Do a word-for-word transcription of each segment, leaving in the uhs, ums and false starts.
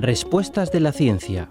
Respuestas de la ciencia.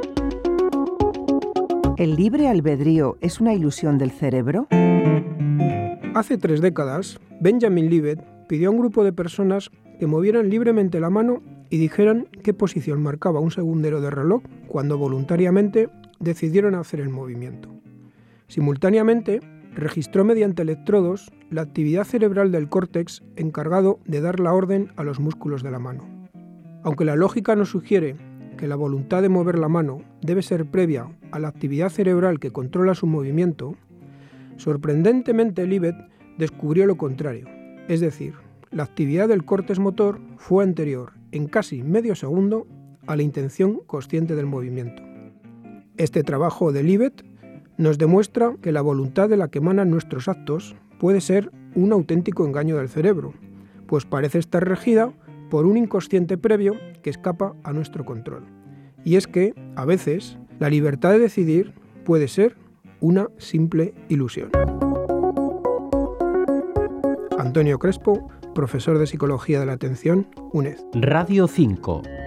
¿El libre albedrío es una ilusión del cerebro? Hace tres décadas, Benjamin Libet pidió a un grupo de personas que movieran libremente la mano y dijeran qué posición marcaba un segundero de reloj cuando voluntariamente decidieron hacer el movimiento. Simultáneamente, registró mediante electrodos la actividad cerebral del córtex encargado de dar la orden a los músculos de la mano. Aunque la lógica nos sugiere que la voluntad de mover la mano debe ser previa a la actividad cerebral que controla su movimiento, sorprendentemente Libet descubrió lo contrario, es decir, la actividad del córtex motor fue anterior en casi medio segundo a la intención consciente del movimiento. Este trabajo de Libet nos demuestra que la voluntad de la que emanan nuestros actos puede ser un auténtico engaño del cerebro, pues parece estar regida por un inconsciente previo que escapa a nuestro control. Y es que, a veces, la libertad de decidir puede ser una simple ilusión. Antonio Crespo, profesor de Psicología de la Atención, UNED. Radio cinco.